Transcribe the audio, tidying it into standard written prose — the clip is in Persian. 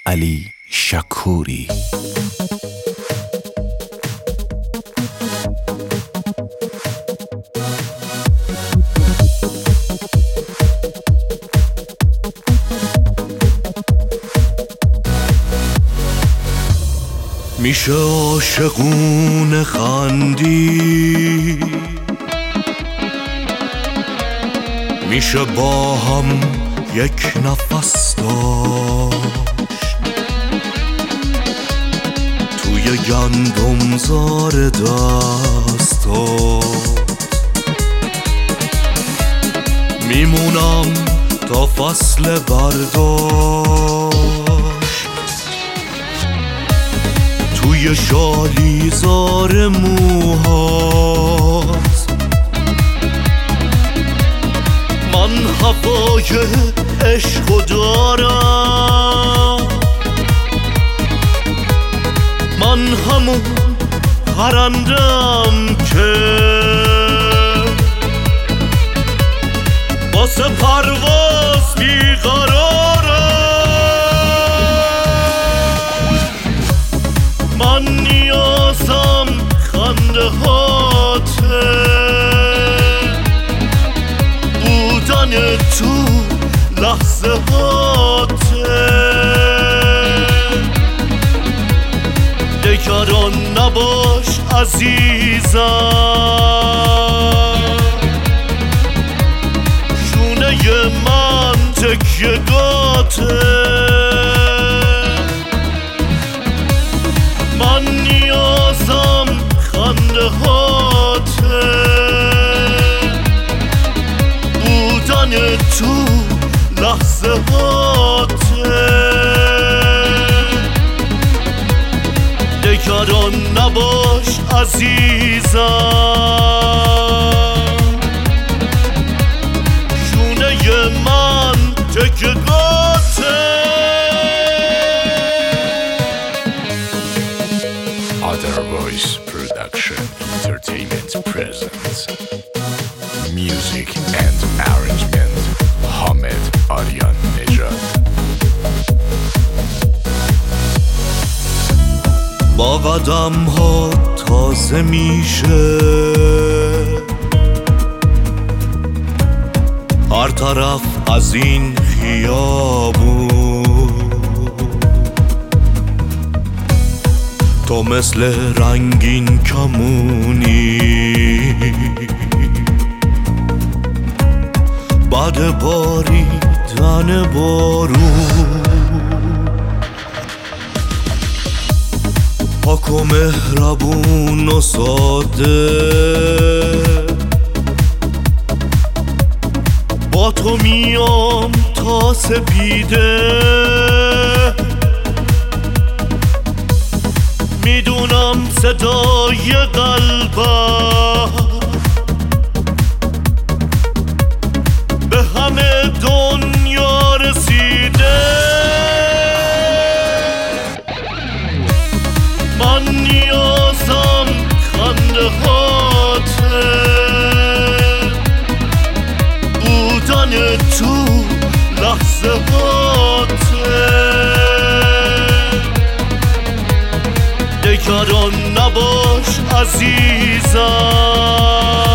علی شکوری. میشه عاشقونه خندی، میشه با هم یک نفس داشت توی گندم زار دستات. میمونم تا فصل برداشت توی شالیزار موهات. من هوای عشقو دارم، من همون پرندم که واسه پرواز بیقرارم. من نیازم خنده هاته، بودن تو لحظه هاته. نگران نباش عزیزم، شونه من تکیه گاته. من نیازم خنده هاته، بودن تو لحظه هاته. نگران نباش عزیزم، شونه من تکه گاته. Other Voice Production Entertainment presents music and arrangement Hamed Aryan Nejad. با قدم ها تازه میشه، هر طرف از این خیابون. تو مثل رنگین کمونی، بعد باریدن بارون. پاک و مهربون و ساده، با تو میام تا سپیده. میدونم صدای قلبم به همه دنیا رسیده. من نیازم خنده هاته، بودن تو لحظه هاته. نگران نباش عزیزم،